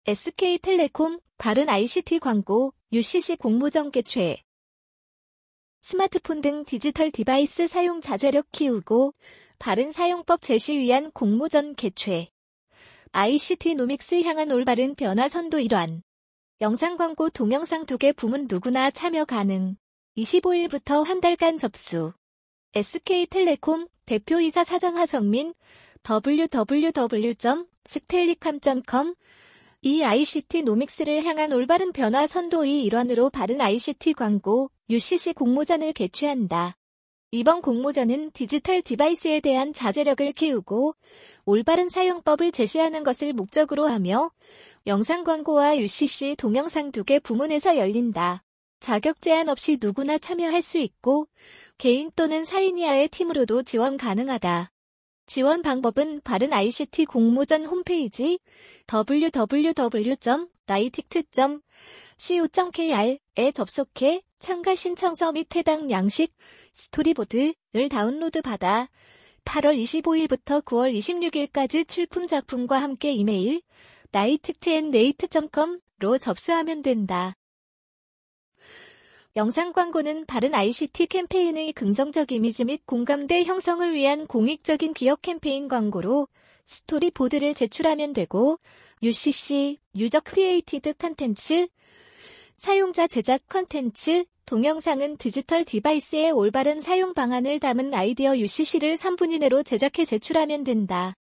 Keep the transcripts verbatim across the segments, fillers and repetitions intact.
에스케이텔레콤, 다른 아이씨티 광고, 유씨씨 공모전 개최. 스마트폰 등 디지털 디바이스 사용 자제력 키우고 바른 사용법 제시 위한 공모전 개최. 아이씨티 노믹스 향한 올바른 변화 선도 일환. 영상 광고 동영상 두 개 부문 누구나 참여 가능. 이십오일부터 한 달간 접수. 에스케이텔레콤 대표이사 사장 하성민 더블유 더블유 더블유 점 스텔리캄 점 컴 이 아이씨티 노믹스를 향한 올바른 변화 선도의 일환으로 바른 아이씨티 광고, 유씨씨 공모전을 개최한다. 이번 공모전은 디지털 디바이스에 대한 자제력을 키우고 올바른 사용법을 제시하는 것을 목적으로 하며 영상 광고와 유씨씨 동영상 두 개 부문에서 열린다. 자격 제한 없이 누구나 참여할 수 있고 개인 또는 사인 이하의 팀으로도 지원 가능하다. 지원 방법은 바른 아이씨티 공모전 홈페이지 더블유 더블유 더블유 점 라이틱트 점 씨오 점 케이알에 접속해 참가 신청서 및 해당 양식, 스토리보드를 다운로드 받아 팔월 이십오일부터 구월 이십육일까지 출품 작품과 함께 이메일 라이틱트 앳 레이트 점 컴으로 접수하면 된다. 영상 광고는 바른 아이씨티 캠페인의 긍정적 이미지 및 공감대 형성을 위한 공익적인 기업 캠페인 광고로 스토리보드를 제출하면 되고 유씨씨, 유저 크리에이티드 컨텐츠, 사용자 제작 컨텐츠, 동영상은 디지털 디바이스의 올바른 사용 방안을 담은 아이디어 유씨씨를 삼 분 이내로 제작해 제출하면 된다.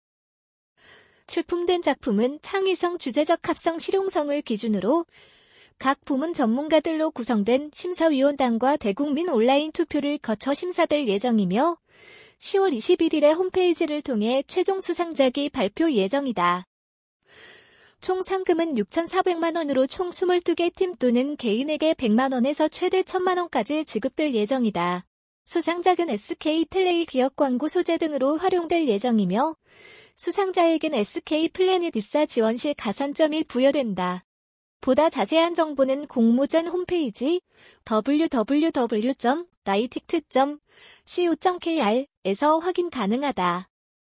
출품된 작품은 창의성, 주제적 합성, 실용성을 기준으로 각 부문 전문가들로 구성된 심사위원단과 대국민 온라인 투표를 거쳐 심사될 예정이며 시월 이십일일에 홈페이지를 통해 최종 수상작이 발표 예정이다. 총 상금은 육천사백만 원으로 총 이십이 개 팀 또는 개인에게 백만 원에서 최대 천만 원까지 지급될 예정이다. 수상작은 에스케이텔레이 기업 광고 소재 등으로 활용될 예정이며 수상자에겐 에스케이플래닛 입사 지원 시 가산점이 부여된다. 보다 자세한 정보는 공모전 홈페이지 더블유 더블유 더블유 점 라이틱트 점 씨오 점 케이알에서 확인 가능하다.